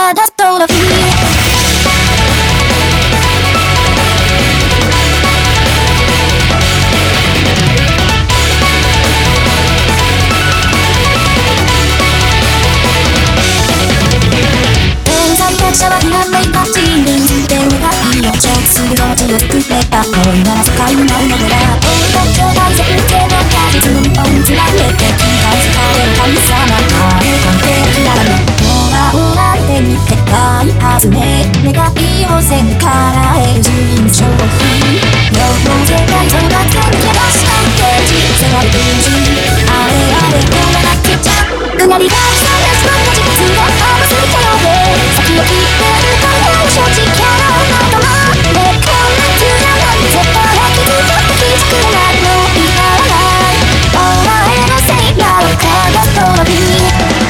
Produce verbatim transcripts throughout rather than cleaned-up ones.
ただトロフィーシャワーがない街に手をが命をする命を作れた恋なら世界になるのでだ俺たちは大絶景の果実に本つられて気がつかれる神様あれ完璧なのほらほら手に世界集め願いを背にからえる人商品両方世界とが全部出したページ世界分身あれあれこうなってちゃうなりがされそんな事実が甘すぎたよね先を切ってるから正直キャラをまとまってこんな急なのに絶対気づいちゃって気づくなのいらないお前のせいなのかがトロフィー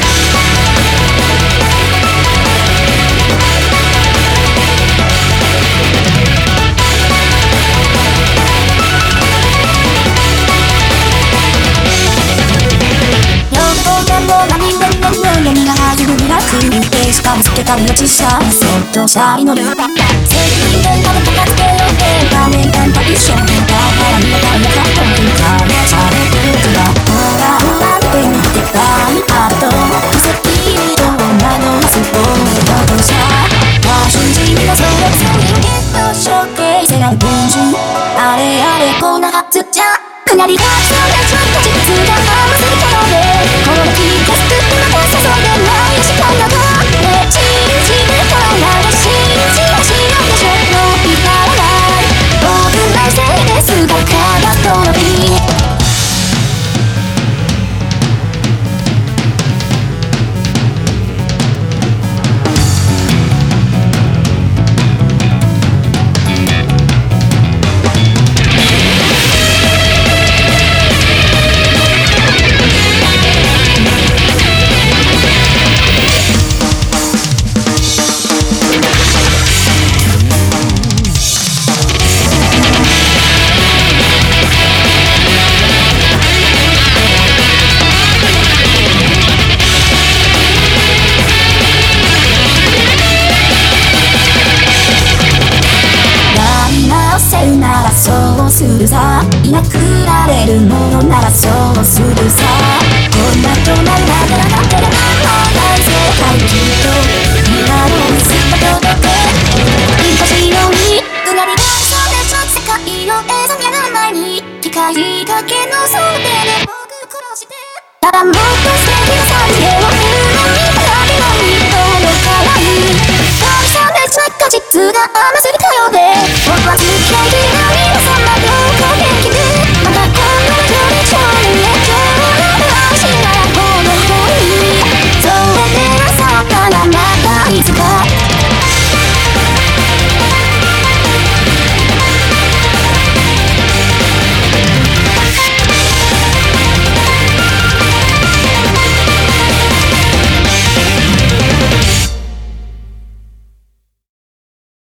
しかもつけた命者そっとシャイのルーパー責任で食べたかつけよって画面感と一緒だから見えたいのかというかねしゃべってるからほらほらって見てたいあと奇跡と女のスポート者和主人のそれそれをゲットショーケース世界分身あれあれこんなはずじゃくなりがそれちょっと実が甘すぎたのでこの気がすくってまた注いでない時間だと信じるから信じはしないでしょもういらない僕のせいですだからトロフィーそうするさいなくなれるものならそうするさ